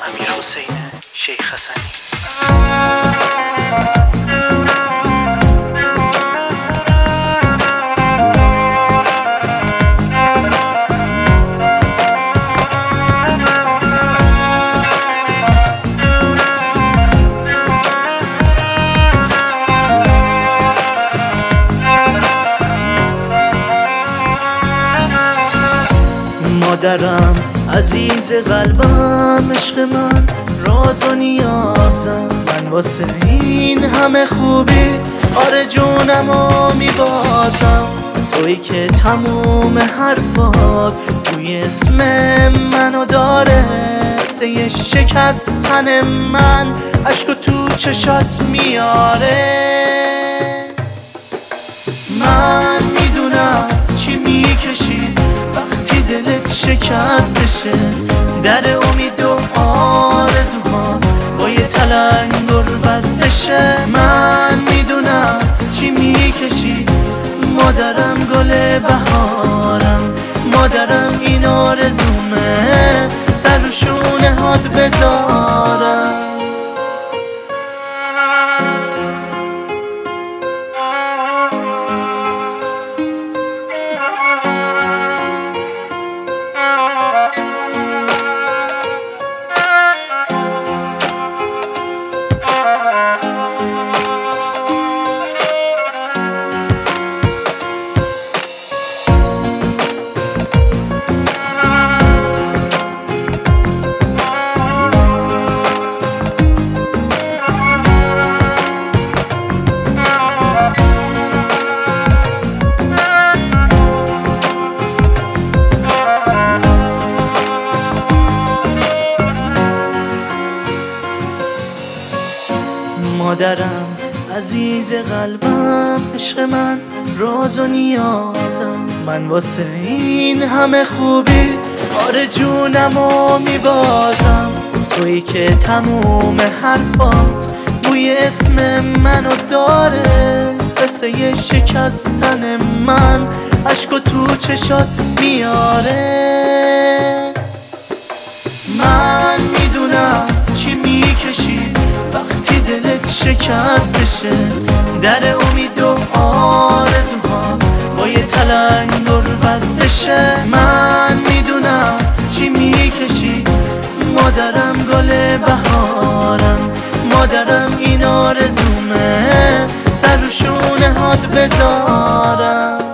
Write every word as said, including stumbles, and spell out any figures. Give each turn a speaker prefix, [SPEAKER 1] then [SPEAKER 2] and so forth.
[SPEAKER 1] امیر حسین شیخ حسنی.
[SPEAKER 2] مادرم عزیز قلبم، عشق من، راز و نیازم، من واسه این همه خوبی آره جونمو میبازم. تویی که تموم حرفات توی اسم منو داره، سه شکستن من عشق تو چشات میاره. من میدونم چی میکشی وقتی دلت شکستشه، در امید و آرزوها با یه تلنگر بستشه. من میدونم چی میکشی مادرم، گل بهارم، مادرم این آرزومه سر رو شونه هات بذارم. مادرم عزیز قلبم، عشق من، راز و نیازم، من واسه این همه خوبی آره جونمو میبازم. تویی که تموم حرفات بوی اسم منو داره، قصه شکستن من عشق تو چشات میاره. من میدونم چی میکشی وقتی دلت شکستشه، در امید و آرزوها با یه تلنگر بستشه. من میدونم چی میکشی مادرم، گل بهارم، مادرم این آرزومه سر رو شونه هات بذارم.